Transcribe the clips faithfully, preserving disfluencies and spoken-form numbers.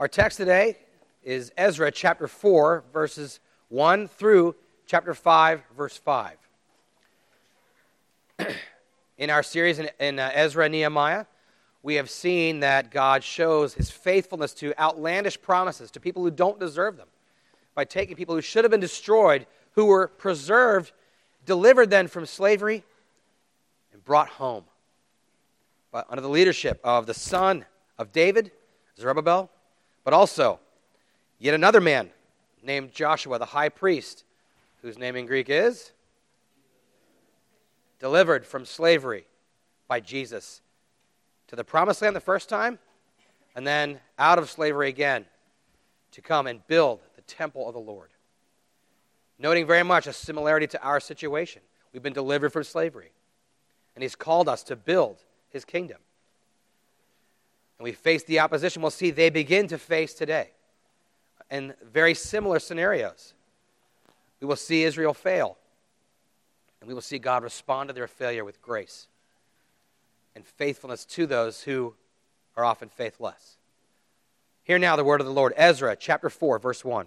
Our text today is Ezra chapter four, verses one through chapter five, verse five. In our series in, in uh, Ezra and Nehemiah, we have seen that God shows his faithfulness to outlandish promises to people who don't deserve them by taking people who should have been destroyed, who were preserved, delivered then from slavery, and brought home. But under the leadership of the son of David, Zerubbabel, but also yet another man named Joshua, the high priest, whose name in Greek is delivered from slavery by Jesus to the promised land the first time, and then out of slavery again to come and build the temple of the Lord. Noting very much a similarity to our situation. We've been delivered from slavery, and he's called us to build his kingdom. And we face the opposition we'll see they begin to face today in very similar scenarios. We will see Israel fail, and we will see God respond to their failure with grace and faithfulness to those who are often faithless. Hear now the word of the Lord. Ezra chapter four, verse one.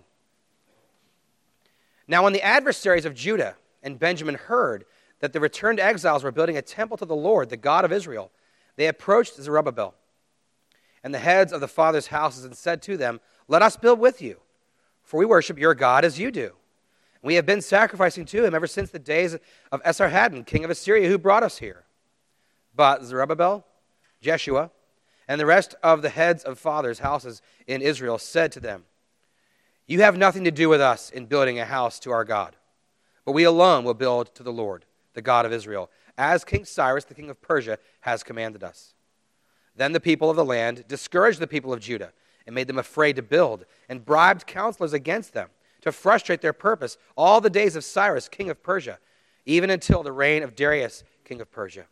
Now when the adversaries of Judah and Benjamin heard that the returned exiles were building a temple to the Lord, the God of Israel, they approached Zerubbabel and the heads of the fathers' houses and said to them, "Let us build with you, for we worship your God as you do. We have been sacrificing to him ever since the days of Esarhaddon, king of Assyria, who brought us here." But Zerubbabel, Jeshua, and the rest of the heads of fathers' houses in Israel said to them, "You have nothing to do with us in building a house to our God, but we alone will build to the Lord, the God of Israel, as King Cyrus, the king of Persia, has commanded us." Then the people of the land discouraged the people of Judah and made them afraid to build, and bribed counselors against them to frustrate their purpose all the days of Cyrus, king of Persia, even until the reign of Darius, king of Persia.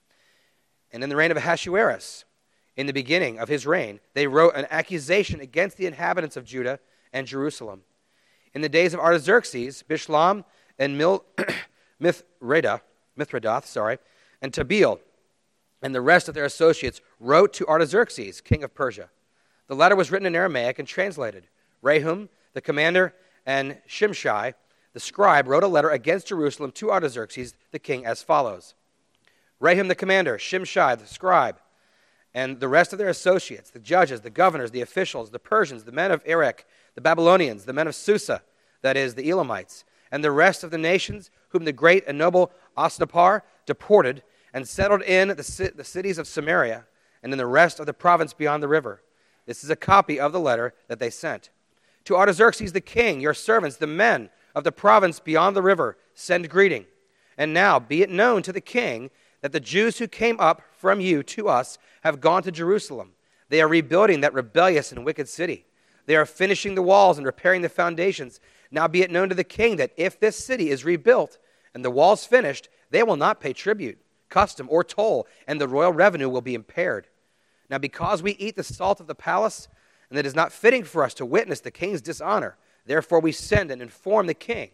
And in the reign of Ahasuerus, in the beginning of his reign, they wrote an accusation against the inhabitants of Judah and Jerusalem. In the days of Artaxerxes, Bishlam and Mil- Mithredath, Mithredath, sorry, and Tabeel, and the rest of their associates wrote to Artaxerxes, king of Persia. The letter was written in Aramaic and translated. Rehum, the commander, and Shimshai, the scribe, wrote a letter against Jerusalem to Artaxerxes, the king, as follows. Rehum, the commander, Shimshai, the scribe, and the rest of their associates, the judges, the governors, the officials, the Persians, the men of Erech, the Babylonians, the men of Susa, that is, the Elamites, and the rest of the nations whom the great and noble Osnapar deported and settled in the, the cities of Samaria and in the rest of the province beyond the river. This is a copy of the letter that they sent. To Artaxerxes the king, your servants, the men of the province beyond the river, send greeting. And now be it known to the king that the Jews who came up from you to us have gone to Jerusalem. They are rebuilding that rebellious and wicked city. They are finishing the walls and repairing the foundations. Now be it known to the king that if this city is rebuilt and the walls finished, they will not pay tribute, custom, or toll, and the royal revenue will be impaired. Now because we eat the salt of the palace, and it is not fitting for us to witness the king's dishonor, therefore we send and inform the king,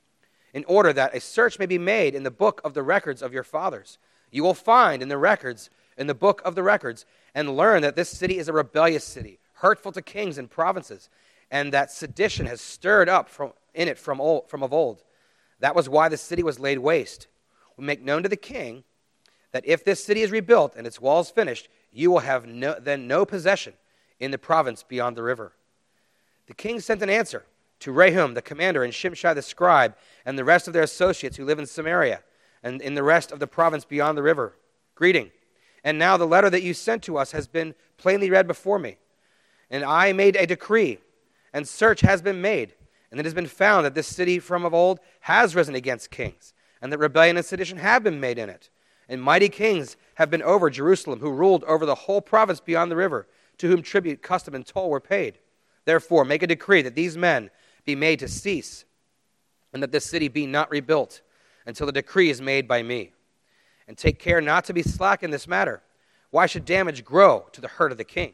in order that a search may be made in the book of the records of your fathers. You will find in the records, in the book of the records, and learn that this city is a rebellious city, hurtful to kings and provinces, and that sedition has stirred up from, in it from, old, from of old. That was why the city was laid waste. We make known to the king that if this city is rebuilt and its walls finished, you will have no, then no possession in the province beyond the river. The king sent an answer to Rehum, the commander, and Shimshai, the scribe, and the rest of their associates who live in Samaria and in the rest of the province beyond the river. Greeting. And now the letter that you sent to us has been plainly read before me. And I made a decree, and search has been made, and it has been found that this city from of old has risen against kings, and that rebellion and sedition have been made in it. And mighty kings have been over Jerusalem, who ruled over the whole province beyond the river, to whom tribute, custom, and toll were paid. Therefore, make a decree that these men be made to cease, and that this city be not rebuilt, until the decree is made by me. And take care not to be slack in this matter. Why should damage grow to the hurt of the king?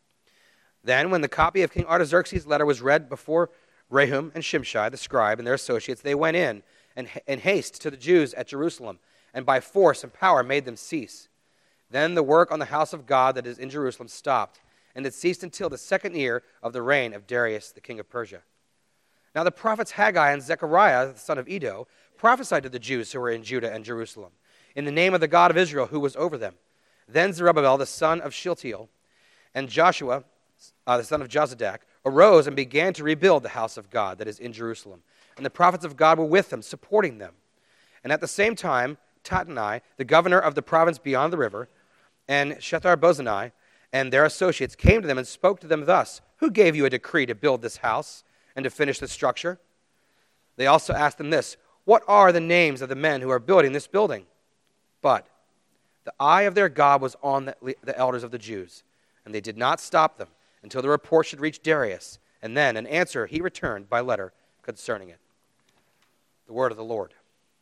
Then, when the copy of King Artaxerxes' letter was read before Rehum and Shimshai, the scribe, and their associates, they went in and in haste to the Jews at Jerusalem, and by force and power made them cease. Then the work on the house of God that is in Jerusalem stopped, and it ceased until the second year of the reign of Darius, the king of Persia. Now the prophets Haggai and Zechariah, the son of Iddo, prophesied to the Jews who were in Judah and Jerusalem, in the name of the God of Israel who was over them. Then Zerubbabel, the son of Shealtiel, and Joshua, uh, the son of Jozadak, arose and began to rebuild the house of God that is in Jerusalem. And the prophets of God were with them, supporting them. And at the same time, Tattenai, the governor of the province beyond the river, and Shethar-bozenai and their associates came to them and spoke to them thus, "Who gave you a decree to build this house and to finish this structure?" They also asked them this, "What are the names of the men who are building this building?" But the eye of their God was on the, the elders of the Jews, and they did not stop them until the report should reach Darius, and then an answer he returned by letter concerning it. The word of the Lord.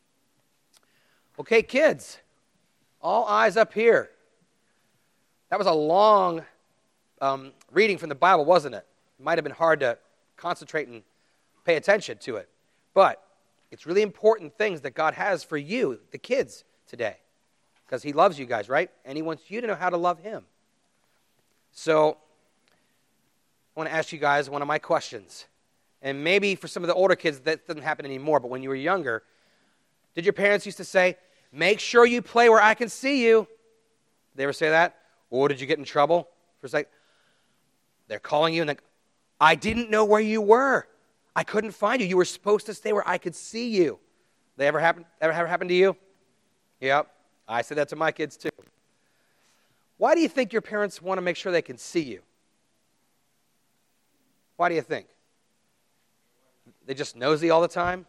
Okay, kids, all eyes up here. That was a long um, reading from the Bible, wasn't it? It might have been hard to concentrate and pay attention to it. But it's really important things that God has for you, the kids, today. Because he loves you guys, right? And he wants you to know how to love him. So I want to ask you guys one of my questions. And maybe for some of the older kids, that doesn't happen anymore. But when you were younger, did your parents used to say, "Make sure you play where I can see you"? Did they ever say that? Or did you get in trouble for a sec? They're calling you and like, "I didn't know where you were. I couldn't find you. You were supposed to stay where I could see you." They ever happen? Ever, ever happened to you? Yep. I said that to my kids too. Why do you think your parents want to make sure they can see you? Why do you think? They just nosy all the time?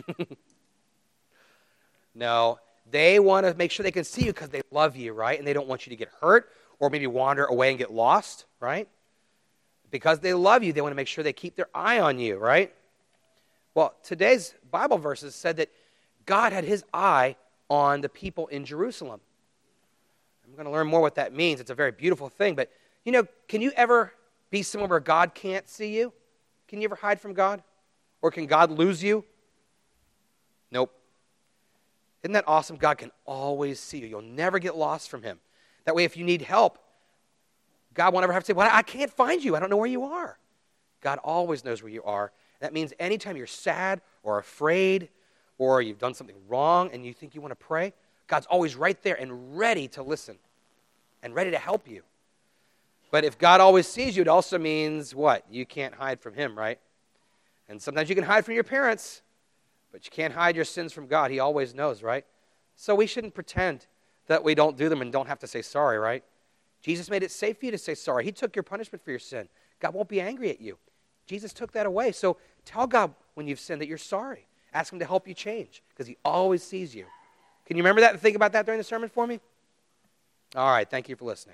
No. They want to make sure they can see you because they love you, right? And they don't want you to get hurt or maybe wander away and get lost, right? Because they love you, they want to make sure they keep their eye on you, right? Well, today's Bible verses said that God had his eye on the people in Jerusalem. I'm going to learn more what that means. It's a very beautiful thing. But, you know, can you ever be somewhere where God can't see you? Can you ever hide from God? Or can God lose you? Nope. Isn't that awesome? God can always see you. You'll never get lost from him. That way, if you need help, God won't ever have to say, "Well, I can't find you. I don't know where you are." God always knows where you are. That means anytime you're sad or afraid or you've done something wrong and you think you want to pray, God's always right there and ready to listen and ready to help you. But if God always sees you, it also means what? You can't hide from him, right? And sometimes you can hide from your parents, but you can't hide your sins from God. He always knows, right? So we shouldn't pretend that we don't do them and don't have to say sorry, right? Jesus made it safe for you to say sorry. He took your punishment for your sin. God won't be angry at you. Jesus took that away. So tell God when you've sinned that you're sorry. Ask him to help you change because he always sees you. Can you remember that and think about that during the sermon for me? All right, thank you for listening.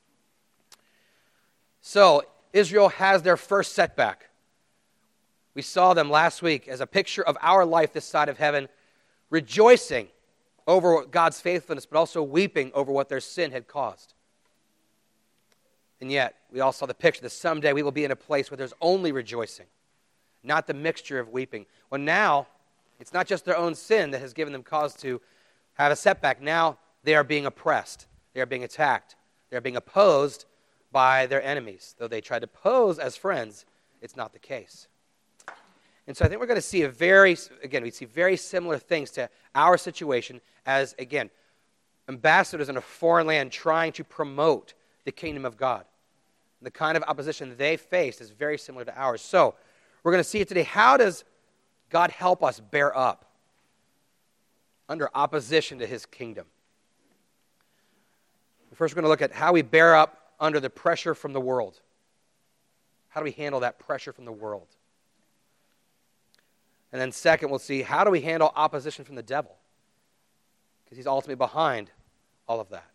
So Israel has their first setback. We saw them last week as a picture of our life this side of heaven, rejoicing over God's faithfulness, but also weeping over what their sin had caused. And yet, we all saw the picture that someday we will be in a place where there's only rejoicing, not the mixture of weeping. Well, now, it's not just their own sin that has given them cause to have a setback. Now, they are being oppressed. They are being attacked. They are being opposed by their enemies. Though they tried to pose as friends, it's not the case. And so I think we're going to see a very, again, we see very similar things to our situation as, again, ambassadors in a foreign land trying to promote the kingdom of God. The kind of opposition they faced is very similar to ours. So we're going to see it today. How does God help us bear up under opposition to his kingdom? First, we're going to look at how we bear up under the pressure from the world. How do we handle that pressure from the world? And then second, we'll see how do we handle opposition from the devil? Because he's ultimately behind all of that.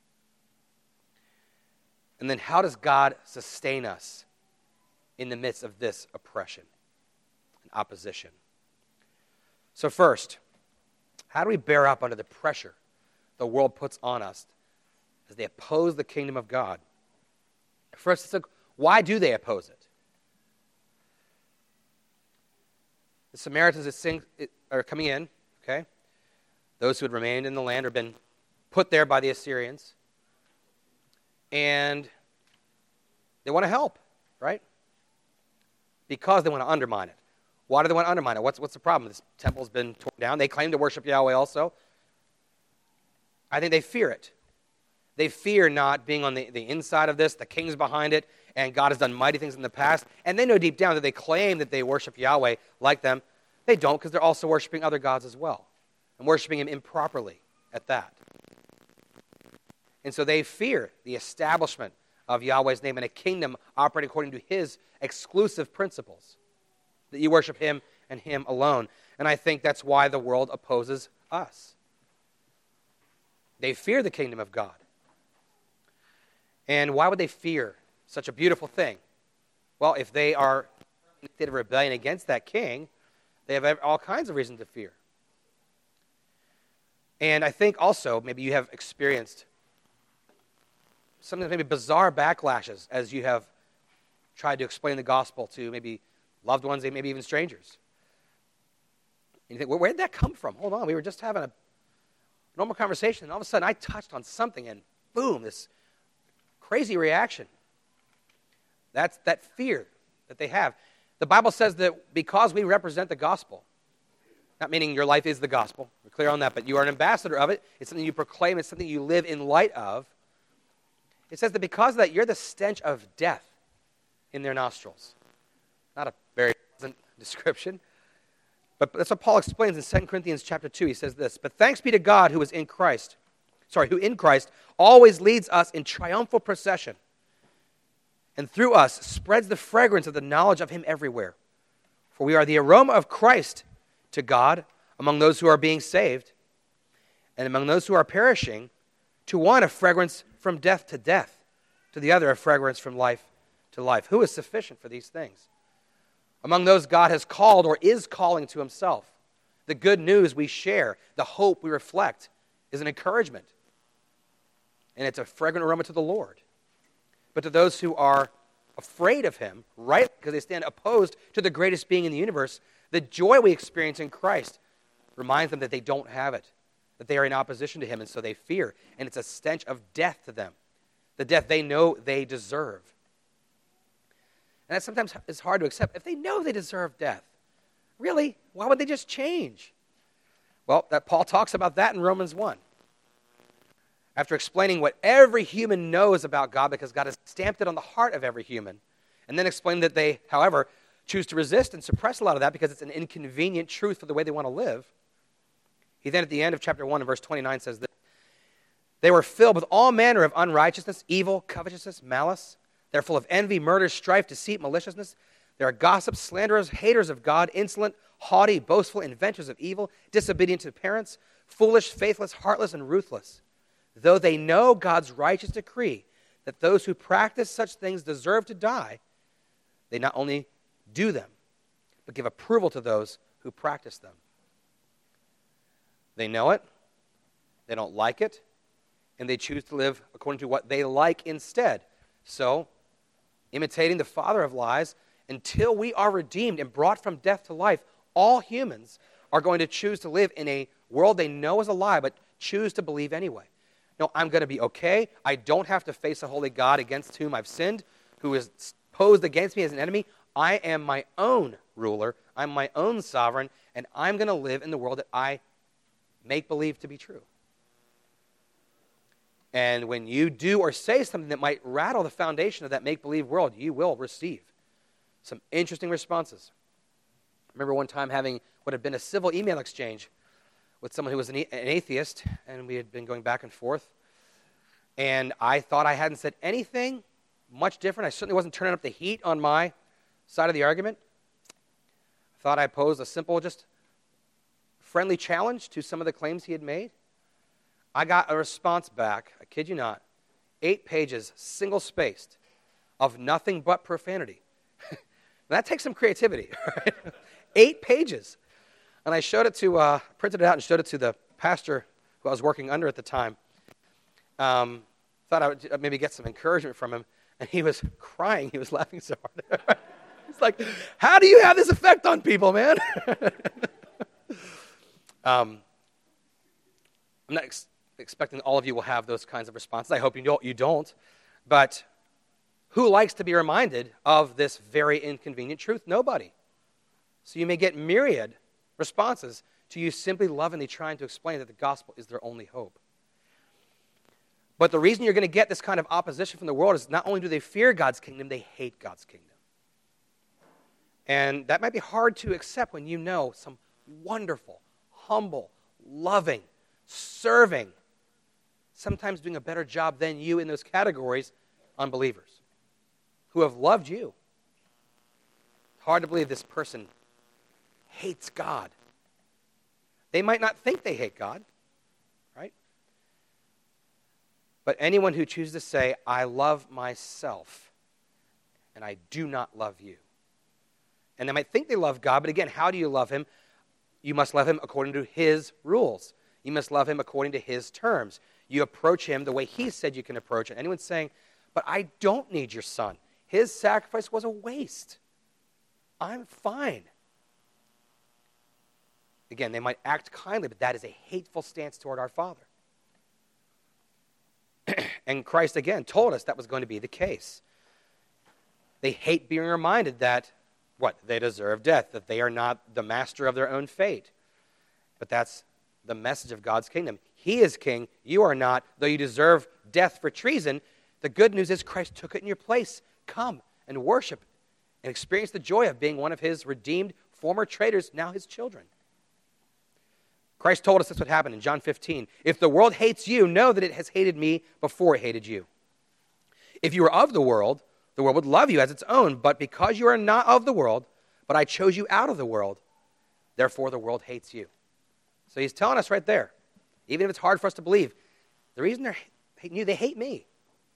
And then how does God sustain us in the midst of this oppression and opposition? So first, how do we bear up under the pressure the world puts on us as they oppose the kingdom of God? First, it's like, why do they oppose it? The Samaritans are coming in, okay? Those who had remained in the land or been put there by the Assyrians. And They want to help, right? Because they want to undermine it. Why do they want to undermine it? What's, what's the problem? This temple's been torn down. They claim to worship Yahweh also. I think they fear it. They fear not being on the, the inside of this, the king's behind it, and God has done mighty things in the past. And they know deep down that they claim that they worship Yahweh like them. They don't, because they're also worshiping other gods as well, and worshiping him improperly at that. And so they fear the establishment of Yahweh's name and a kingdom operating according to his exclusive principles, that you worship him and him alone. And I think that's why the world opposes us. They fear the kingdom of God. And why would they fear such a beautiful thing? Well, if they are in a state of rebellion against that king, they have all kinds of reason to fear. And I think also maybe you have experienced sometimes maybe bizarre backlashes as you have tried to explain the gospel to maybe loved ones, maybe even strangers. And you think, well, where did that come from? Hold on, we were just having a normal conversation, and all of a sudden I touched on something, and boom, this crazy reaction. That's that fear that they have. The Bible says that because we represent the gospel, not meaning your life is the gospel, we're clear on that, but you are an ambassador of it. It's something you proclaim. It's something you live in light of. It says that because of that, you're the stench of death in their nostrils. Not a very pleasant description, but that's what Paul explains in Second Corinthians chapter two. He says this, "But thanks be to God who is in Christ, sorry, who in Christ always leads us in triumphal procession, and through us spreads the fragrance of the knowledge of him everywhere. For we are the aroma of Christ to God among those who are being saved, and among those who are perishing, to one a fragrance from death to death, to the other a fragrance from life to life. Who is sufficient for these things? Among those God has called or is calling to himself, the good news we share, the hope we reflect, is an encouragement. And it's a fragrant aroma to the Lord. But to those who are afraid of him, right, because they stand opposed to the greatest being in the universe, the joy we experience in Christ reminds them that they don't have it, that they are in opposition to him, and so they fear. And it's a stench of death to them, the death they know they deserve. And that sometimes is hard to accept. If they know they deserve death, really, why would they just change? Well, that Paul talks about that in Romans one. After explaining what every human knows about God, because God has stamped it on the heart of every human, and then explain that they, however, choose to resist and suppress a lot of that because it's an inconvenient truth for the way they want to live. He then at the end of chapter one and verse twenty-nine says this, "They were filled with all manner of unrighteousness, evil, covetousness, malice. They're full of envy, murder, strife, deceit, maliciousness. They are gossips, slanderers, haters of God, insolent, haughty, boastful, inventors of evil, disobedient to parents, foolish, faithless, heartless, and ruthless. Though they know God's righteous decree that those who practice such things deserve to die, they not only do them, but give approval to those who practice them." They know it, they don't like it, and they choose to live according to what they like instead. So, imitating the father of lies, until we are redeemed and brought from death to life, all humans are going to choose to live in a world they know is a lie, but choose to believe anyway. No, I'm going to be okay. I don't have to face a holy God against whom I've sinned, who is posed against me as an enemy. I am my own ruler. I'm my own sovereign, and I'm going to live in the world that I make believe to be true. And when you do or say something that might rattle the foundation of that make-believe world, you will receive some interesting responses. I remember one time having what had been a civil email exchange with someone who was an, an atheist, and we had been going back and forth. And I thought I hadn't said anything much different. I certainly wasn't turning up the heat on my side of the argument. I thought I posed a simple, just friendly challenge to some of the claims he had made. I got a response back, I kid you not, eight pages, single-spaced, of nothing but profanity. That takes some creativity, right? Eight pages. And I showed it to, uh, printed it out and showed it to the pastor who I was working under at the time. Um, thought I would maybe get some encouragement from him, and he was crying. He was laughing so hard. He's like, "How do you have this effect on people, man?" um, I'm not ex- expecting all of you will have those kinds of responses. I hope you don't. You don't. But Who likes to be reminded of this very inconvenient truth? Nobody. So you may get myriad responses to you simply lovingly trying to explain that the gospel is their only hope. But the reason you're going to get this kind of opposition from the world is not only do they fear God's kingdom, they hate God's kingdom. And that might be hard to accept when you know some wonderful, humble, loving, serving, sometimes doing a better job than you in those categories, unbelievers who have loved you. Hard to believe this person hates God. They might not think they hate God, right? But anyone who chooses to say, I love myself and I do not love you. And they might think they love God, but again, how do you love him? You must love him according to his rules. You must love him according to his terms. You approach him the way he said you can approach it. Anyone saying, but I don't need your son. His sacrifice was a waste. I'm fine. Again, they might act kindly, but that is a hateful stance toward our Father. And Christ, again, told us that was going to be the case. They hate being reminded that, what? They deserve death, that they are not the master of their own fate. But that's the message of God's kingdom. He is king. You are not. Though you deserve death for treason, the good news is Christ took it in your place. Come and worship and experience the joy of being one of his redeemed former traitors, now his children. Christ told us this would happen in John fifteen. If the world hates you, know that it has hated me before it hated you. If you were of the world, the world would love you as its own. But because you are not of the world, but I chose you out of the world, therefore the world hates you. So he's telling us right there, even if it's hard for us to believe, the reason they're hating you, they hate me.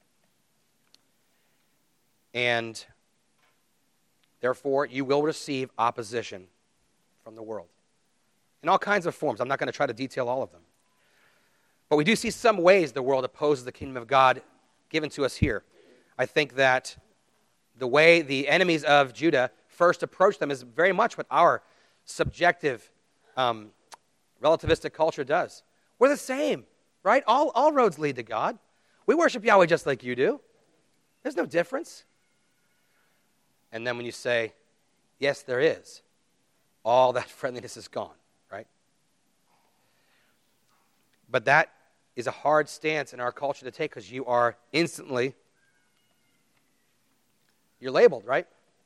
And therefore you will receive opposition from the world. In all kinds of forms. I'm not going to try to detail all of them. But we do see some ways the world opposes the kingdom of God given to us here. I think that the way the enemies of Judah first approached them is very much what our subjective, um, relativistic culture does. We're the same, right? All, all roads lead to God. We worship Yahweh just like you do. There's no difference. And then when you say, yes, there is, all that friendliness is gone. But that is a hard stance in our culture to take because you are instantly, you're labeled, right?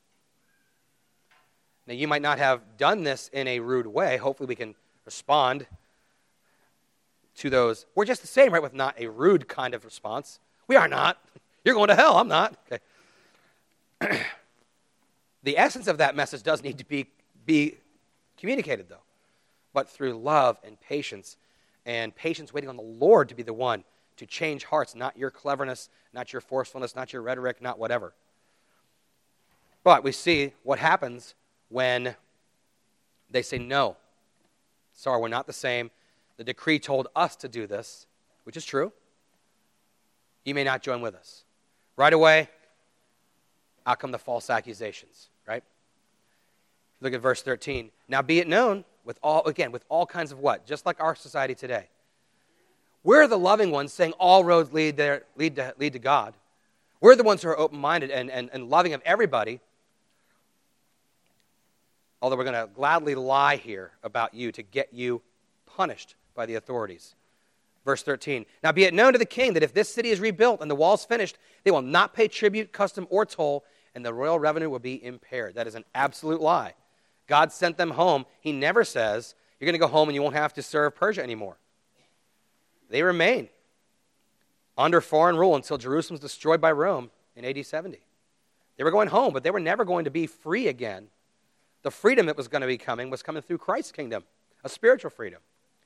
Now, you might not have done this in a rude way. Hopefully we can respond to those. We're just the same, right, with not a rude kind of response. We are not. You're going to hell. I'm not. Okay. The essence of that message does need to be, be communicated, though, but through love and patience. And patience waiting on the Lord to be the one to change hearts, not your cleverness, not your forcefulness, not your rhetoric, not whatever. But we see what happens when they say, no, sorry, we're not the same. The decree told us to do this, which is true. You may not join with us. Right away, out come the false accusations, right? Look at verse thirteen. Now be it known, with all, again, with all kinds of what? Just like our society today. We're the loving ones saying all roads lead, there, lead, to, lead to God. We're the ones who are open-minded and, and, and loving of everybody. Although we're going to gladly lie here about you to get you punished by the authorities. Verse thirteen. Now be it known to the king that if this city is rebuilt and the walls finished, they will not pay tribute, custom, or toll, and the royal revenue will be impaired. That is an absolute lie. God sent them home. He never says, you're going to go home and you won't have to serve Persia anymore. They remain under foreign rule until Jerusalem was destroyed by Rome in A D seventy. They were going home, but they were never going to be free again. The freedom that was going to be coming was coming through Christ's kingdom, a spiritual freedom.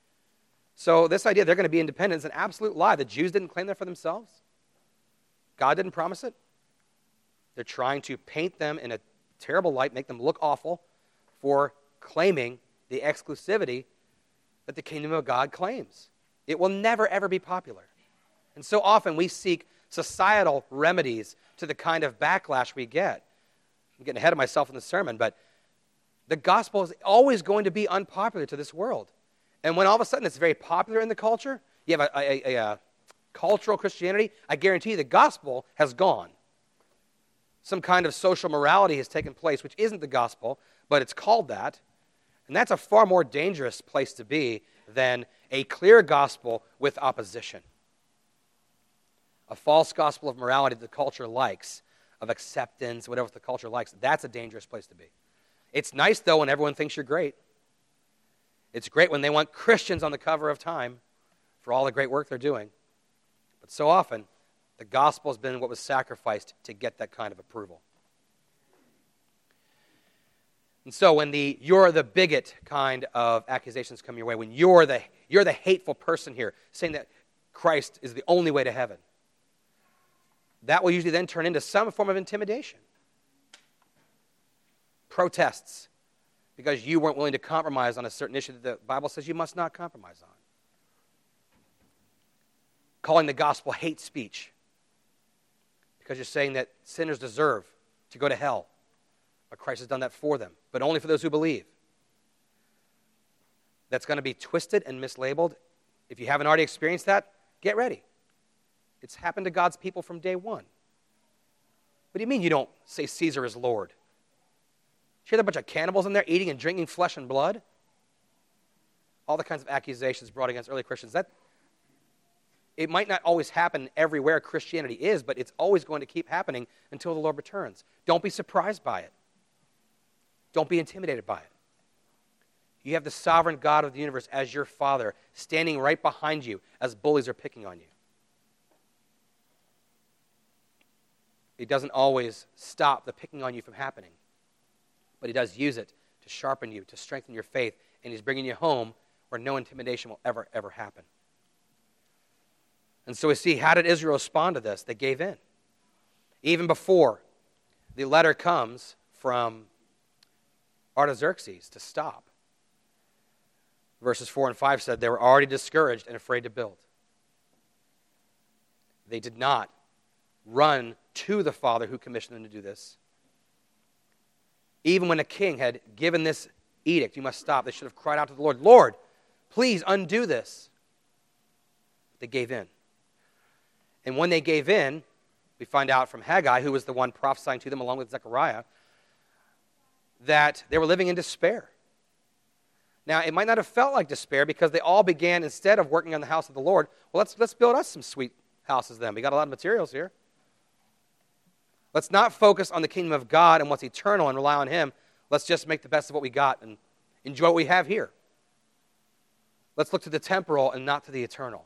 So this idea they're going to be independent is an absolute lie. The Jews didn't claim that for themselves. God didn't promise it. They're trying to paint them in a terrible light, make them look awful, for claiming the exclusivity that the kingdom of God claims. It will never, ever be popular. And so often we seek societal remedies to the kind of backlash we get. I'm getting ahead of myself in the sermon, but the gospel is always going to be unpopular to this world. And when all of a sudden it's very popular in the culture, you have a, a, a, a cultural Christianity, I guarantee you the gospel has gone. Some kind of social morality has taken place, which isn't the gospel, but it's called that. And that's a far more dangerous place to be than a clear gospel with opposition. A false gospel of morality that the culture likes, of acceptance, whatever the culture likes, that's a dangerous place to be. It's nice, though, when everyone thinks you're great. It's great when they want Christians on the cover of Time for all the great work they're doing. But so often, the gospel has been what was sacrificed to get that kind of approval. And so when the you're the bigot kind of accusations come your way, when you're the you're the hateful person here, saying that Christ is the only way to heaven, that will usually then turn into some form of intimidation. Protests, because you weren't willing to compromise on a certain issue that the Bible says you must not compromise on. Calling the gospel hate speech, because you're saying that sinners deserve to go to hell, but Christ has done that for them, but only for those who believe. That's going to be twisted and mislabeled. If you haven't already experienced that, get ready. It's happened to God's people from day one. What do you mean you don't say Caesar is Lord? Did you hear that bunch of cannibals in there eating and drinking flesh and blood? All the kinds of accusations brought against early Christians. That it might not always happen everywhere Christianity is, but it's always going to keep happening until the Lord returns. Don't be surprised by it. Don't be intimidated by it. You have the sovereign God of the universe as your Father standing right behind you as bullies are picking on you. He doesn't always stop the picking on you from happening, but he does use it to sharpen you, to strengthen your faith, and he's bringing you home where no intimidation will ever, ever happen. And so we see, how did Israel respond to this? They gave in. Even before the letter comes from Artaxerxes to stop. Verses four and five said they were already discouraged and afraid to build. They did not run to the Father who commissioned them to do this. Even when a king had given this edict, you must stop, they should have cried out to the Lord, Lord, please undo this. They gave in. And when they gave in, we find out from Haggai, who was the one prophesying to them along with Zechariah, that they were living in despair. Now, it might not have felt like despair because they all began, instead of working on the house of the Lord, well, let's, let's build us some sweet houses then. We got a lot of materials here. Let's not focus on the kingdom of God and what's eternal and rely on him. Let's just make the best of what we got and enjoy what we have here. Let's look to the temporal and not to the eternal.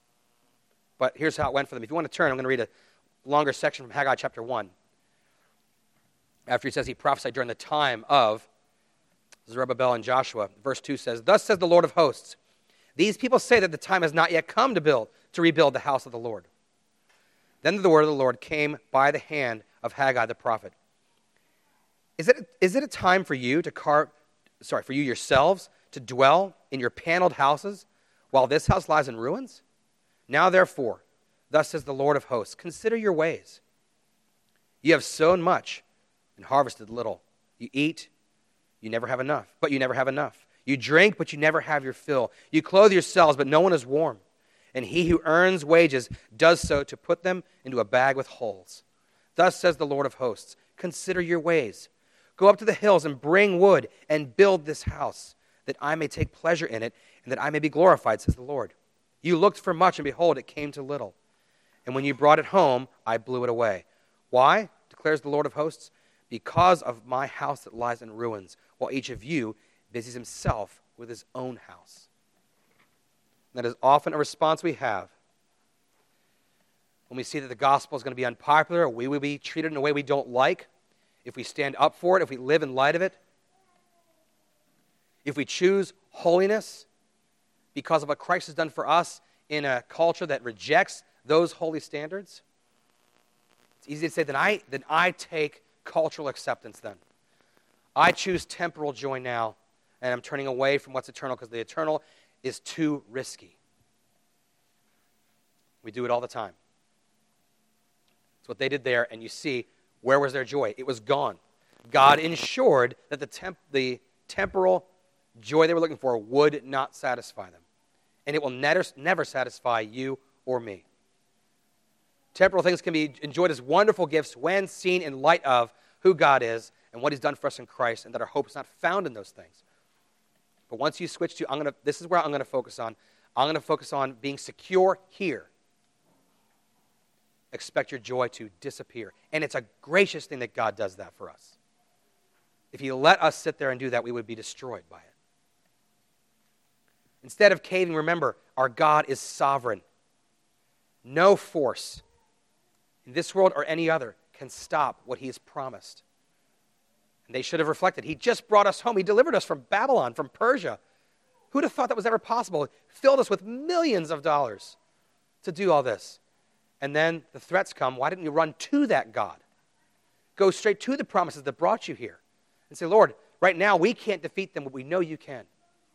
But here's how it went for them. If you want to turn, I'm going to read a longer section from Haggai chapter one. After he says he prophesied during the time of Zerubbabel and Joshua. Verse two says, Thus says the Lord of hosts, these people say that the time has not yet come to build, to rebuild the house of the Lord. Then the word of the Lord came by the hand of Haggai the prophet. Is it, is it a time for you to carve, sorry, for you yourselves to dwell in your paneled houses while this house lies in ruins? Now therefore, thus says the Lord of hosts, consider your ways. You have sown much and harvested little. You eat, you never have enough, but you never have enough. You drink, but you never have your fill. You clothe yourselves, but no one is warm. And he who earns wages does so to put them into a bag with holes. Thus says the Lord of hosts, consider your ways. Go up to the hills and bring wood and build this house, that I may take pleasure in it and that I may be glorified, says the Lord. You looked for much, and behold, it came to little. And when you brought it home, I blew it away. Why, declares the Lord of hosts? Because of my house that lies in ruins, while each of you busies himself with his own house. That is often a response we have when we see that the gospel is going to be unpopular, or we will be treated in a way we don't like. If we stand up for it, if we live in light of it, if we choose holiness because of what Christ has done for us in a culture that rejects those holy standards, it's easy to say, then I, then I take cultural acceptance then. I choose temporal joy now, and I'm turning away from what's eternal because the eternal is too risky. We do it all the time. It's what they did there, and you see, where was their joy? It was gone. God ensured that the, temp- the temporal joy they were looking for would not satisfy them. And it will never, never satisfy you or me. Temporal things can be enjoyed as wonderful gifts when seen in light of who God is and what he's done for us in Christ, and that our hope is not found in those things. But once you switch to, I'm gonna, this is where I'm going to focus on. I'm going to focus on being secure here. Expect your joy to disappear. And it's a gracious thing that God does that for us. If he let us sit there and do that, we would be destroyed by it. Instead of caving, remember, our God is sovereign. No force in this world or any other can stop what he has promised. And they should have reflected. He just brought us home. He delivered us from Babylon, from Persia. Who'd have thought that was ever possible? He filled us with millions of dollars to do all this. And then the threats come. Why didn't you run to that God? Go straight to the promises that brought you here. And say, Lord, right now we can't defeat them, but we know you can.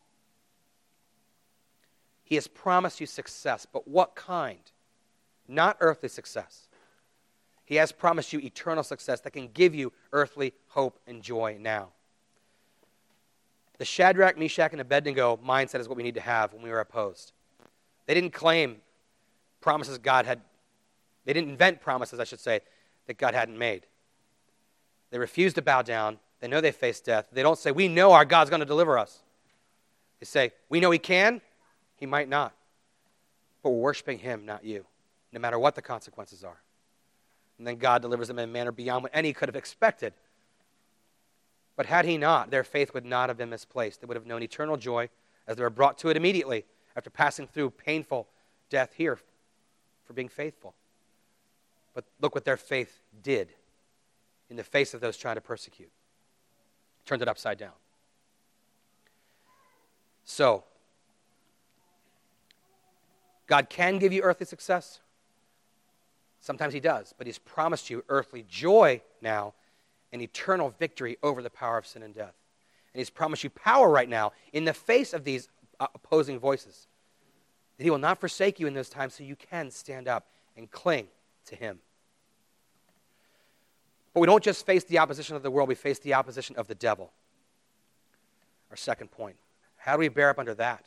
He has promised you success, but what kind? Not earthly success. He has promised you eternal success that can give you earthly hope and joy now. The Shadrach, Meshach, and Abednego mindset is what we need to have when we were opposed. They didn't claim promises God had, they didn't invent promises, I should say, that God hadn't made. They refused to bow down. They know they face death. They don't say, we know our God's going to deliver us. They say, we know he can, he might not. But we're worshiping him, not you, no matter what the consequences are. And then God delivers them in a manner beyond what any could have expected. But had he not, their faith would not have been misplaced. They would have known eternal joy as they were brought to it immediately after passing through painful death here for being faithful. But look what their faith did in the face of those trying to persecute. Turned it upside down. So, God can give you earthly success. Sometimes he does, but he's promised you earthly joy now and eternal victory over the power of sin and death. And he's promised you power right now in the face of these opposing voices. That he will not forsake you in those times so you can stand up and cling to him. But we don't just face the opposition of the world, we face the opposition of the devil. Our second point. How do we bear up under that?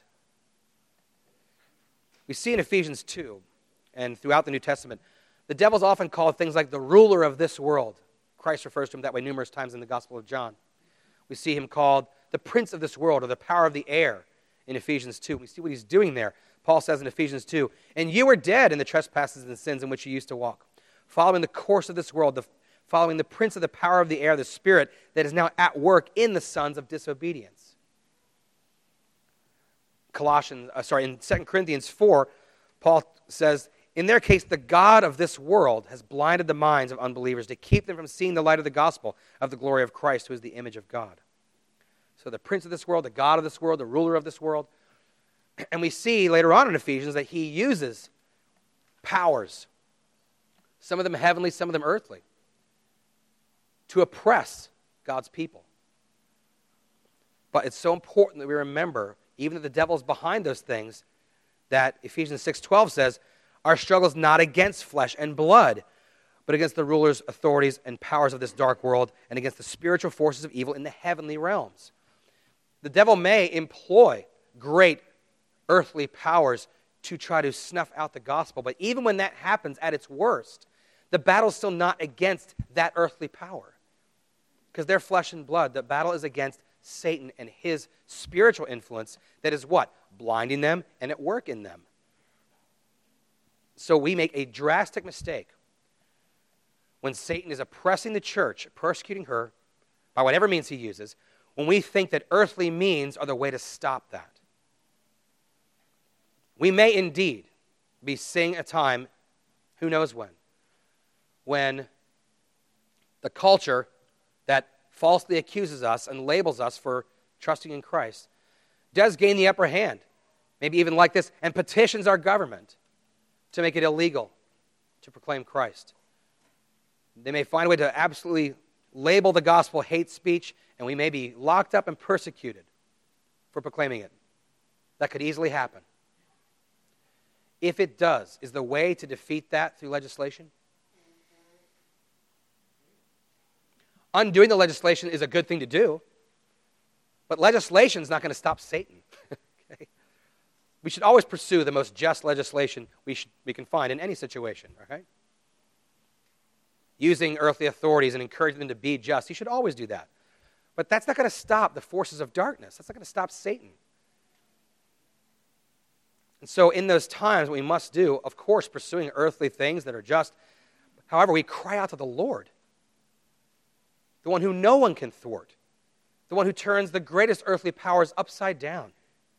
We see in Ephesians two and throughout the New Testament, the devil's often called things like the ruler of this world. Christ refers to him that way numerous times in the Gospel of John. We see him called the prince of this world or the power of the air in Ephesians two. We see what he's doing there. Paul says in Ephesians two, and you were dead in the trespasses and sins in which you used to walk, following the course of this world, the, following the prince of the power of the air, the spirit that is now at work in the sons of disobedience. Colossians, uh, sorry, in Second Corinthians four, Paul says, in their case, the God of this world has blinded the minds of unbelievers to keep them from seeing the light of the gospel of the glory of Christ, who is the image of God. So the prince of this world, the God of this world, the ruler of this world. And we see later on in Ephesians that he uses powers, some of them heavenly, some of them earthly, to oppress God's people. But it's so important that we remember, even if the devil's behind those things, that Ephesians six twelve says, our struggle is not against flesh and blood, but against the rulers, authorities, and powers of this dark world, and against the spiritual forces of evil in the heavenly realms. The devil may employ great earthly powers to try to snuff out the gospel, but even when that happens at its worst, the battle's still not against that earthly power, because they're flesh and blood. The battle is against Satan and his spiritual influence that is what? Blinding them and at work in them. So we make a drastic mistake when Satan is oppressing the church, persecuting her, by whatever means he uses, when we think that earthly means are the way to stop that. We may indeed be seeing a time, who knows when, when the culture that falsely accuses us and labels us for trusting in Christ does gain the upper hand, maybe even like this, and petitions our government to make it illegal to proclaim Christ. They may find a way to absolutely label the gospel hate speech, and we may be locked up and persecuted for proclaiming it. That could easily happen. If it does, is the way to defeat that through legislation? Undoing the legislation is a good thing to do, but legislation is not going to stop Satan. Okay? We should always pursue the most just legislation we, should, we can find in any situation, all right? using earthly authorities and encouraging them to be just. He should always do that. But that's not going to stop the forces of darkness. That's not going to stop Satan. And so in those times, what we must do, of course, pursuing earthly things that are just. However, we cry out to the Lord, the one who no one can thwart, the one who turns the greatest earthly powers upside down,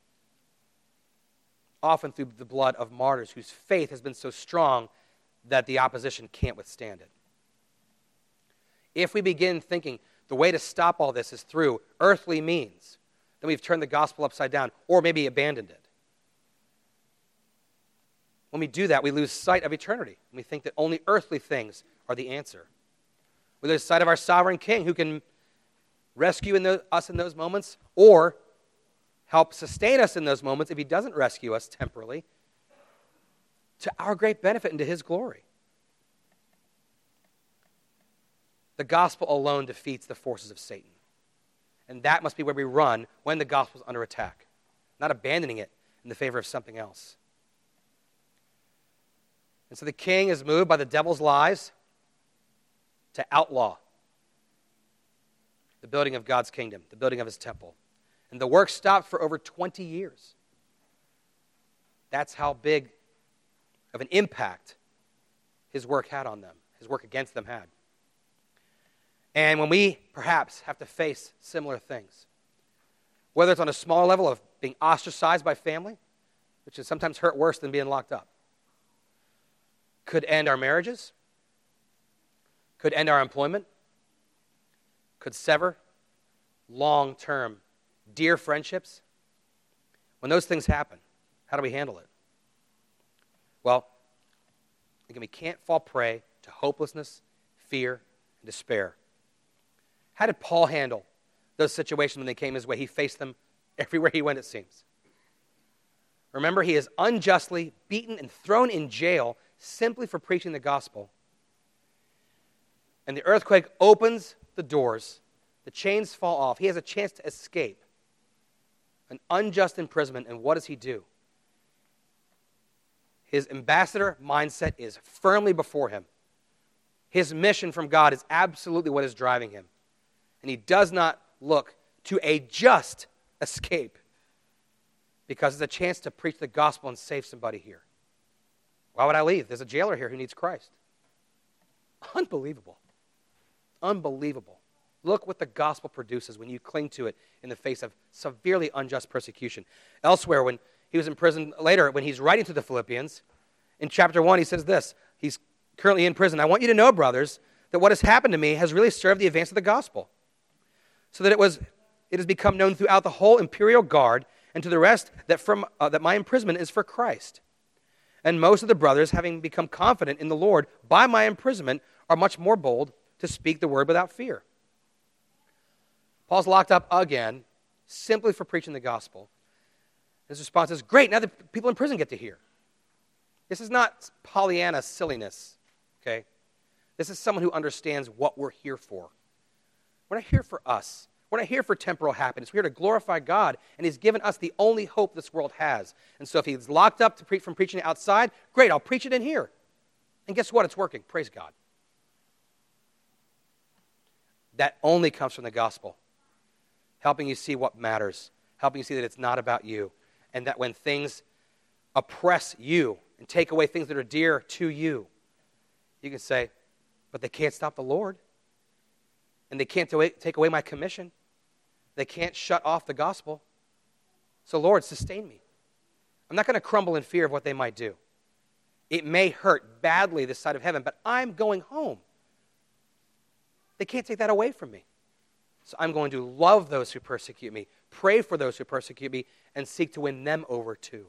often through the blood of martyrs whose faith has been so strong that the opposition can't withstand it. If we begin thinking the way to stop all this is through earthly means, then we've turned the gospel upside down or maybe abandoned it. When we do that, we lose sight of eternity. And we think that only earthly things are the answer. We lose sight of our sovereign King who can rescue in those, us in those moments or help sustain us in those moments if he doesn't rescue us temporarily to our great benefit and to his glory. The gospel alone defeats the forces of Satan. And that must be where we run when the gospel is under attack, not abandoning it in the favor of something else. And so the king is moved by the devil's lies to outlaw the building of God's kingdom, the building of his temple. And the work stopped for over twenty years. That's how big of an impact his work had on them, his work against them had. And when we perhaps have to face similar things, whether it's on a small level of being ostracized by family, which is sometimes hurt worse than being locked up, could end our marriages, could end our employment, could sever long-term dear friendships. When those things happen, how do we handle it? Well, again, we can't fall prey to hopelessness, fear, and despair. How did Paul handle those situations when they came his way? He faced them everywhere he went, it seems. Remember, he is unjustly beaten and thrown in jail simply for preaching the gospel. And the earthquake opens the doors. The chains fall off. He has a chance to escape an unjust imprisonment. And what does he do? His ambassador mindset is firmly before him. His mission from God is absolutely what is driving him. And he does not look to a just escape because it's a chance to preach the gospel and save somebody here. Why would I leave? There's a jailer here who needs Christ. Unbelievable. Unbelievable. Look what the gospel produces when you cling to it in the face of severely unjust persecution. Elsewhere, when he was in prison later, when he's writing to the Philippians, in chapter one, he says this. He's currently in prison. I want you to know, brothers, that what has happened to me has really served the advance of the gospel, so that it was it has become known throughout the whole imperial guard and to the rest that from uh, that my imprisonment is for Christ. And most of the brothers, having become confident in the Lord by my imprisonment, are much more bold to speak the word without fear. Paul's locked up again simply for preaching the gospel. His response is, great, now the people in prison get to hear. This is not Pollyanna silliness, okay? This is someone who understands what we're here for. We're not here for us. We're not here for temporal happiness. We're here to glorify God, and he's given us the only hope this world has. And so if he's locked up to pre- from preaching it outside, great, I'll preach it in here. And guess what? It's working. Praise God. That only comes from the gospel, helping you see what matters, helping you see that it's not about you, and that when things oppress you and take away things that are dear to you, you can say, but they can't stop the Lord, and they can't take away my commission. They can't shut off the gospel. So, Lord, sustain me. I'm not going to crumble in fear of what they might do. It may hurt badly this side of heaven, but I'm going home. They can't take that away from me. So I'm going to love those who persecute me, pray for those who persecute me, and seek to win them over too.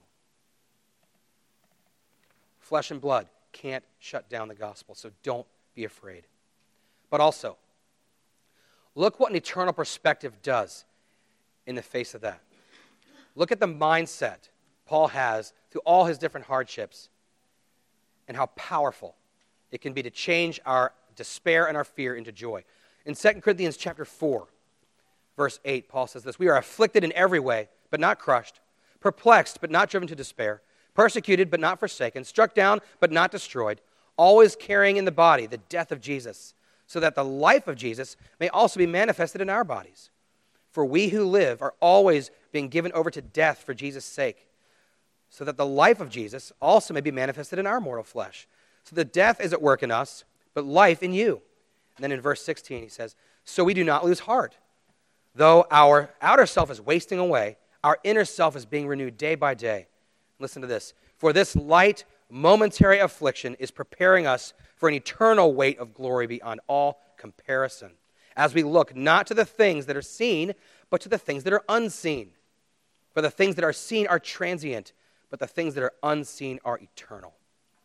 Flesh and blood can't shut down the gospel, so don't be afraid. But also, look what an eternal perspective does in the face of that. Look at the mindset Paul has through all his different hardships and how powerful it can be to change our despair and our fear into joy. In Second Corinthians chapter four, verse eight, Paul says this, we are afflicted in every way, but not crushed, perplexed, but not driven to despair, persecuted, but not forsaken, struck down, but not destroyed, always carrying in the body the death of Jesus, so that the life of Jesus may also be manifested in our bodies. For we who live are always being given over to death for Jesus' sake, so that the life of Jesus also may be manifested in our mortal flesh. So that death is at work in us, but life in you. And then in verse sixteen he says, so we do not lose heart. Though our outer self is wasting away, our inner self is being renewed day by day. Listen to this. For this light, momentary affliction is preparing us for an eternal weight of glory beyond all comparison, as we look not to the things that are seen, but to the things that are unseen. For the things that are seen are transient, but the things that are unseen are eternal.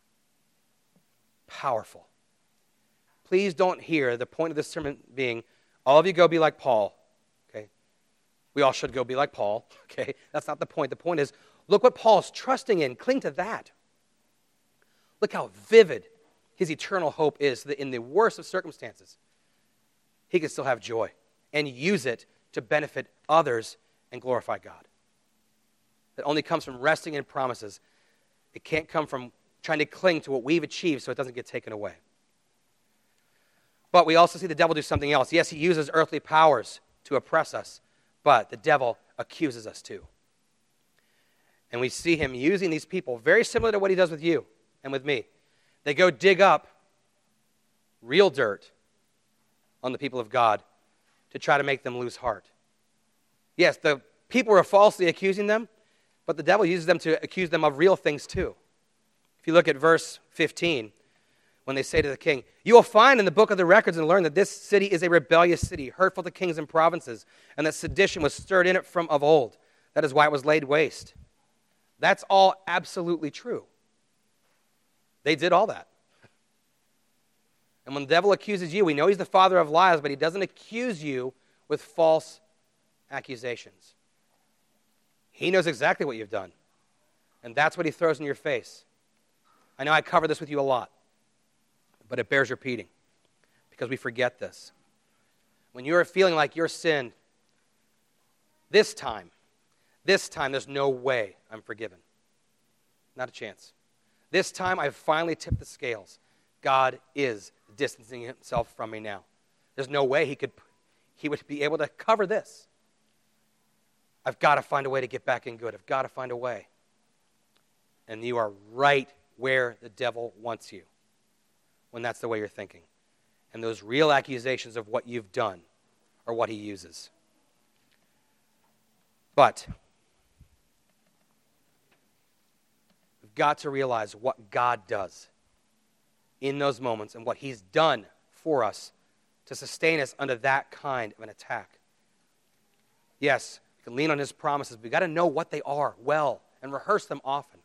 Powerful. Please don't hear the point of this sermon being, all of you go be like Paul. Okay? We all should go be like Paul. Okay? That's not the point. The point is, look what Paul's trusting in. Cling to that. Look how vivid his eternal hope is, that in the worst of circumstances, he can still have joy and use it to benefit others and glorify God. It only comes from resting in promises. It can't come from trying to cling to what we've achieved so it doesn't get taken away. But we also see the devil do something else. Yes, he uses earthly powers to oppress us, but the devil accuses us too. And we see him using these people very similar to what he does with you and with me. They go dig up real dirt on the people of God to try to make them lose heart. Yes, the people are falsely accusing them, but the devil uses them to accuse them of real things too. If you look at verse fifteen, when they say to the king, you will find in the book of the records and learn that this city is a rebellious city, hurtful to kings and provinces, and that sedition was stirred in it from of old. That is why it was laid waste. That's all absolutely true. They did all that. And when the devil accuses you, we know he's the father of lies, but he doesn't accuse you with false accusations. He knows exactly what you've done. And that's what he throws in your face. I know I cover this with you a lot, but it bears repeating because we forget this. When you are feeling like you're sinned, this time, this time there's no way I'm forgiven. Not a chance. This time I've finally tipped the scales. God is distancing himself from me now. There's no way he could, he would be able to cover this. I've got to find a way to get back in good. I've got to find a way. And you are right where the devil wants you when that's the way you're thinking. And those real accusations of what you've done are what he uses. But we've got to realize what God does in those moments and what he's done for us to sustain us under that kind of an attack. Yes, we can lean on his promises, but we've got to know what they are well and rehearse them often.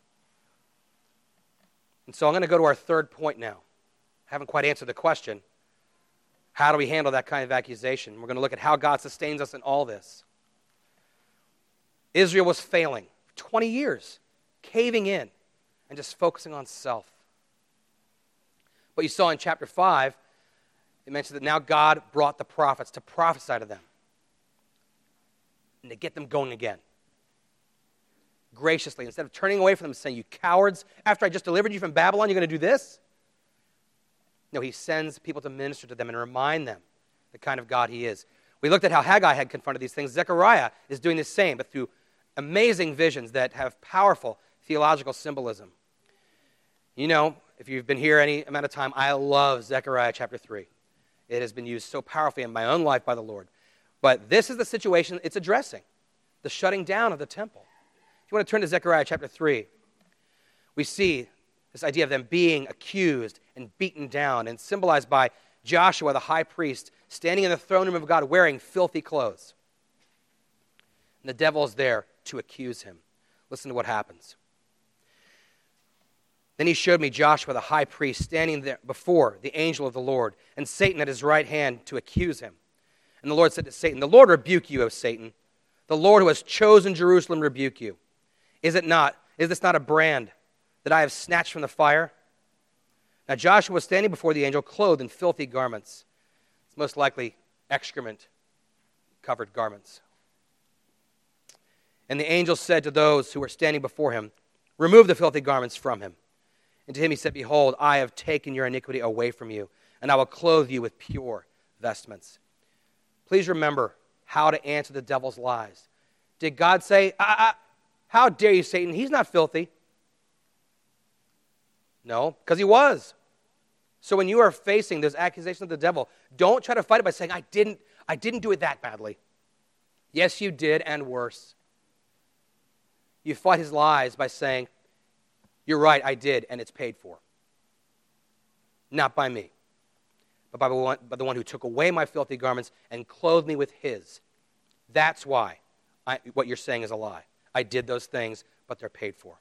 And so I'm going to go to our third point now. I haven't quite answered the question. How do we handle that kind of accusation? We're going to look at how God sustains us in all this. Israel was failing for twenty years, caving in and just focusing on self. What you saw in chapter five, it mentioned that now God brought the prophets to prophesy to them and to get them going again. Graciously, instead of turning away from them and saying, you cowards, after I just delivered you from Babylon, you're going to do this? No, he sends people to minister to them and remind them the kind of God he is. We looked at how Haggai had confronted these things. Zechariah is doing the same, but through amazing visions that have powerful theological symbolism. You know, if you've been here any amount of time, I love Zechariah chapter three. It has been used so powerfully in my own life by the Lord. But this is the situation it's addressing, the shutting down of the temple. If you want to turn to Zechariah chapter three, we see this idea of them being accused and beaten down and symbolized by Joshua, the high priest, standing in the throne room of God wearing filthy clothes. And the devil is there to accuse him. Listen to what happens. Then he showed me Joshua, the high priest, standing there before the angel of the Lord, and Satan at his right hand to accuse him. And the Lord said to Satan, the Lord rebuke you, O Satan. The Lord who has chosen Jerusalem rebuke you. Is it not, is this not a brand that I have snatched from the fire? Now Joshua was standing before the angel, clothed in filthy garments. It's most likely excrement-covered garments. And the angel said to those who were standing before him, remove the filthy garments from him. And to him he said, behold, I have taken your iniquity away from you, and I will clothe you with pure vestments. Please remember how to answer the devil's lies. Did God say, ah, ah, how dare you, Satan? He's not filthy. No, because he was. So when you are facing those accusations of the devil, don't try to fight it by saying, I didn't, I didn't do it that badly. Yes, you did, and worse. You fight his lies by saying, you're right, I did, and it's paid for. Not by me, but by the one, by the one who took away my filthy garments and clothed me with his. That's why I, what you're saying is a lie. I did those things, but they're paid for.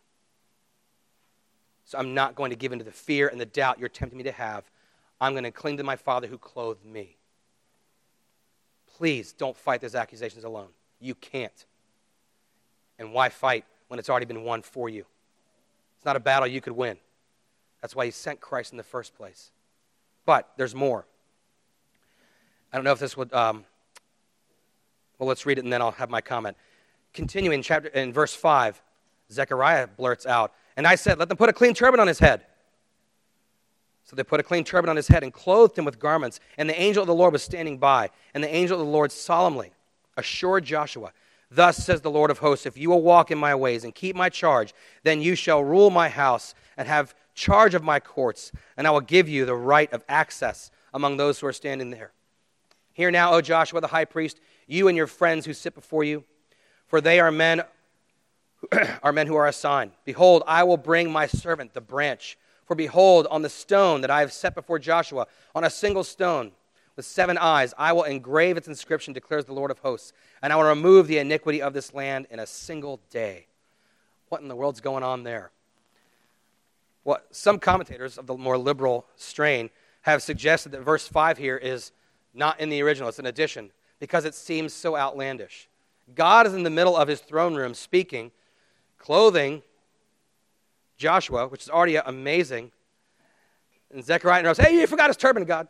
So I'm not going to give into the fear and the doubt you're tempting me to have. I'm going to cling to my Father who clothed me. Please don't fight those accusations alone. You can't. And why fight when it's already been won for you? It's not a battle you could win. That's why he sent Christ in the first place. But there's more. I don't know if this would, um, well, let's read it and then I'll have my comment. Continuing in, chapter, in verse five, Zechariah blurts out, and I said, let them put a clean turban on his head. So they put a clean turban on his head and clothed him with garments. And the angel of the Lord was standing by. And the angel of the Lord solemnly assured Joshua, thus says the Lord of hosts, if you will walk in my ways and keep my charge, then you shall rule my house and have charge of my courts, and I will give you the right of access among those who are standing there. Hear now, O Joshua the high priest, you and your friends who sit before you, for they are men, are men who are assigned. Behold, I will bring my servant, the branch. For behold, on the stone that I have set before Joshua, on a single stone with seven eyes, I will engrave its inscription, declares the Lord of hosts, and I will remove the iniquity of this land in a single day. What in the world's going on there? Well, some commentators of the more liberal strain have suggested that verse five here is not in the original, it's an addition, because it seems so outlandish. God is in the middle of his throne room speaking, clothing Joshua, which is already amazing. And Zechariah knows, hey, you forgot his turban, God.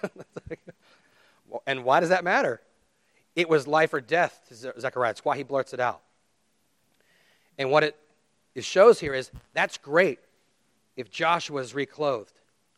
And why does that matter? It was life or death to Zechariah. That's why he blurts it out. And what it, it shows here is that's great if Joshua is reclothed.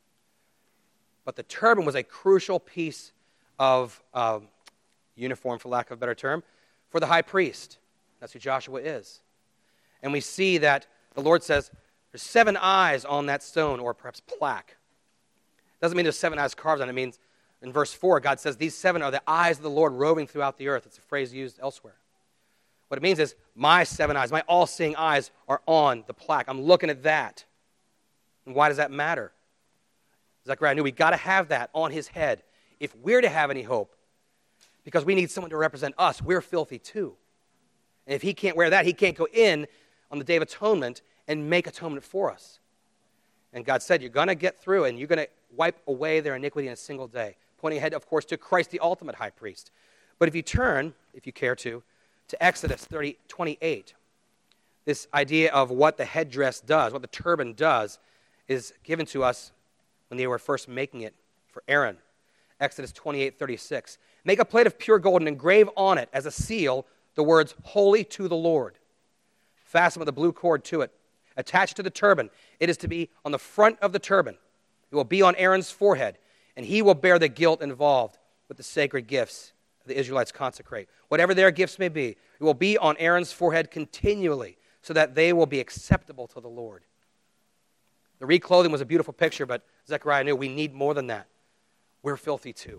But the turban was a crucial piece of um, uniform, for lack of a better term, for the high priest. That's who Joshua is. And we see that the Lord says, there's seven eyes on that stone, or perhaps plaque. Doesn't mean there's seven eyes carved on it. It means in verse four, God says, these seven are the eyes of the Lord roving throughout the earth. It's a phrase used elsewhere. What it means is, my seven eyes, my all-seeing eyes are on the plaque. I'm looking at that. And why does that matter? Zechariah knew we got to have that on his head if we're to have any hope, because we need someone to represent us. We're filthy too. And if he can't wear that, he can't go in on the Day of Atonement and make atonement for us. And God said, you're going to get through and you're going to wipe away their iniquity in a single day. Pointing ahead, of course, to Christ, the ultimate high priest. But if you turn, if you care to, to Exodus thirty, twenty-eight, this idea of what the headdress does, what the turban does, is given to us when they were first making it for Aaron. Exodus twenty-eight, thirty-six. Make a plate of pure gold and engrave on it as a seal the words, holy to the Lord. Fasten with a blue cord to it. Attached to the turban. It is to be on the front of the turban. It will be on Aaron's forehead, and he will bear the guilt involved with the sacred gifts the Israelites consecrate. Whatever their gifts may be, it will be on Aaron's forehead continually, so that they will be acceptable to the Lord. The reclothing was a beautiful picture, but Zechariah knew we need more than that. We're filthy too.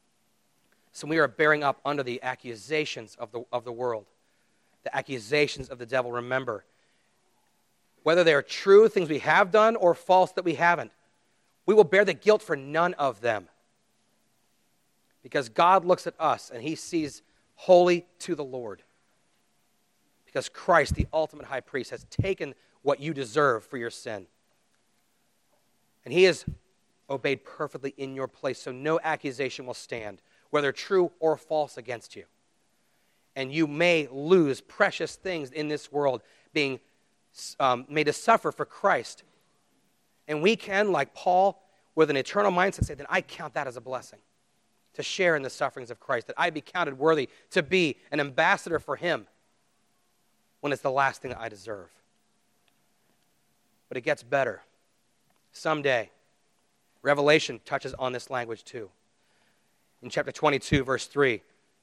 So we are bearing up under the accusations of the, of the world, the accusations of the devil. Remember, whether they are true things we have done or false that we haven't, we will bear the guilt for none of them. Because God looks at us and he sees holy to the Lord. Because Christ, the ultimate high priest, has taken what you deserve for your sin. And he has obeyed perfectly in your place, so no accusation will stand, whether true or false, against you. And you may lose precious things in this world being um, made to suffer for Christ. And we can, like Paul, with an eternal mindset, say that I count that as a blessing, to share in the sufferings of Christ, that I be counted worthy to be an ambassador for him when it's the last thing I deserve. But it gets better. someday. Revelation touches on this language too. In chapter twenty-two, verse three,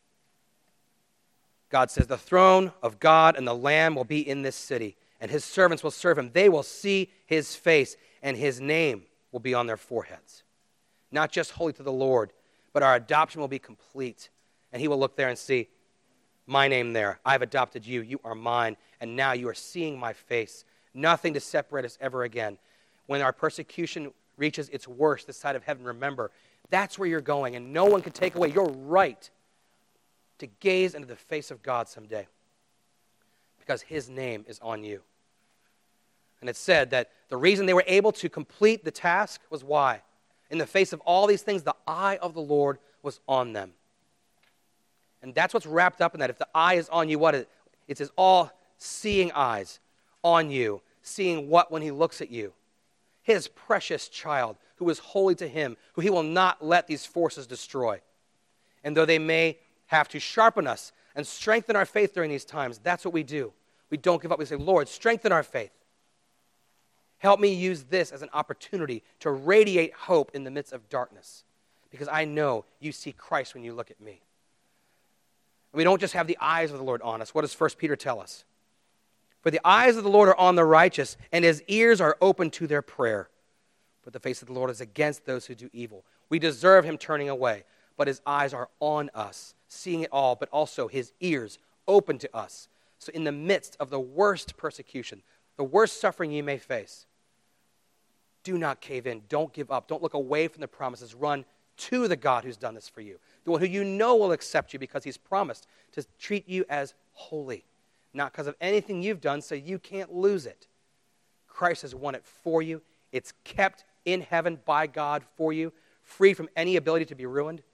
God says, the throne of God and the Lamb will be in this city, and his servants will serve him. They will see his face, and his name will be on their foreheads. Not just holy to the Lord, but our adoption will be complete. And he will look there and see my name there. I've adopted you. You are mine. And now you are seeing my face. Nothing to separate us ever again. When our persecution reaches its worst this side of heaven, remember, that's where you're going, and no one can take away your right to gaze into the face of God someday, because his name is on you. And it's said that the reason they were able to complete the task was why? In the face of all these things, the eye of the Lord was on them. And that's what's wrapped up in that. If the eye is on you, what is it? It's his all-seeing eyes on you, seeing what when he looks at you? His precious child, who is holy to him, who he will not let these forces destroy. And though they may have to sharpen us and strengthen our faith during these times, that's what we do. We don't give up. We say, Lord, strengthen our faith. Help me use this as an opportunity to radiate hope in the midst of darkness, because I know you see Christ when you look at me. And we don't just have the eyes of the Lord on us. What does First Peter tell us? For the eyes of the Lord are on the righteous, and his ears are open to their prayer. But the face of the Lord is against those who do evil. We deserve him turning away, but his eyes are on us, seeing it all, but also his ears open to us. So in the midst of the worst persecution, the worst suffering you may face, do not cave in. Don't give up. Don't look away from the promises. Run to the God who's done this for you, the one who you know will accept you because he's promised to treat you as holy, not because of anything you've done, so you can't lose it. Christ has won it for you. It's kept in heaven by God for you, free from any ability to be ruined.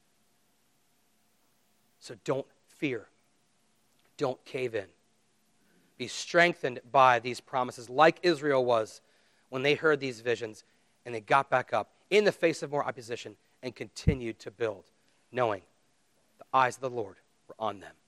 So don't fear. Don't cave in. Be strengthened by these promises, like Israel was when they heard these visions, and they got back up in the face of more opposition and continued to build, knowing the eyes of the Lord were on them.